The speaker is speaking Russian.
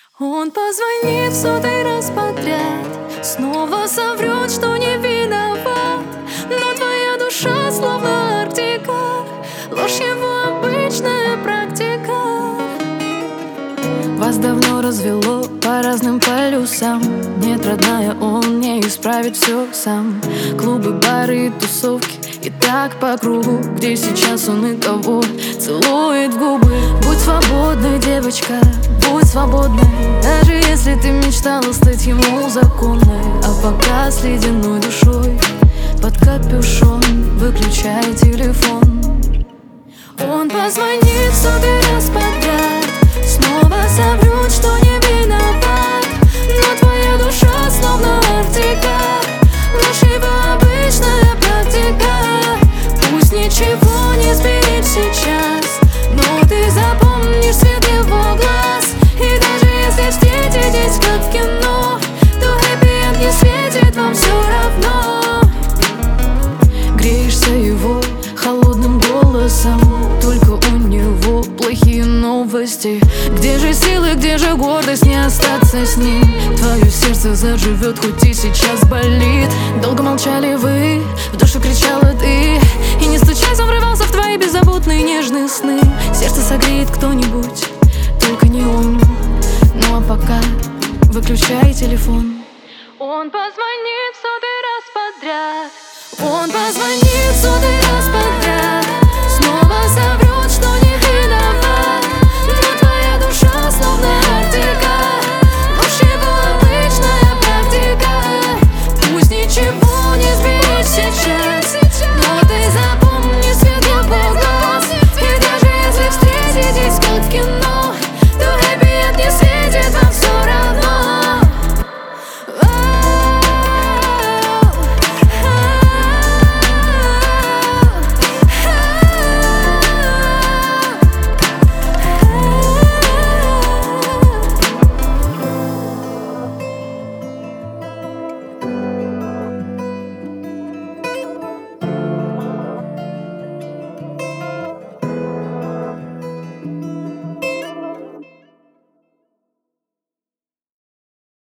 Он позвонит в 100-й раз подряд, снова соврет, что не виноват. Но твоя душа словно Арктика, ложь его обычная практика. Вас давно развело по разным полюсам. Нет, родная, он не исправит все сам. Клубы, бары и тусовки, и так по кругу. Где сейчас он и кого целует в губы? Будь свободной, девочка, будь свободной. Даже если ты мечтала стать ему законной. А пока с ледяной душой под капюшон выключай телефон. Он позвонит в 100-й раз подряд, снова соврет, что не виноват. Но твоя душа словно Арктика, ложь его обычная практика. Пусть ничего не изменит сейчас, но ты запомнишь свет его глаз. И даже если встретитесь как в кино, то хэппи-энд не светит вам все равно. Греешься его холодным голосом, только у него плохие новости. Где же силы, где же гордость не остаться с ним? Твое сердце заживет, хоть и сейчас болит. Долго молчали вы, в душу кричала ты, и не стучась, он врывался в твои беззаботные нежные сны. Сердце согреет кто-нибудь, только не он. Ну а пока выключай телефон. Он позвонит в 100-й раз подряд. Он позвонит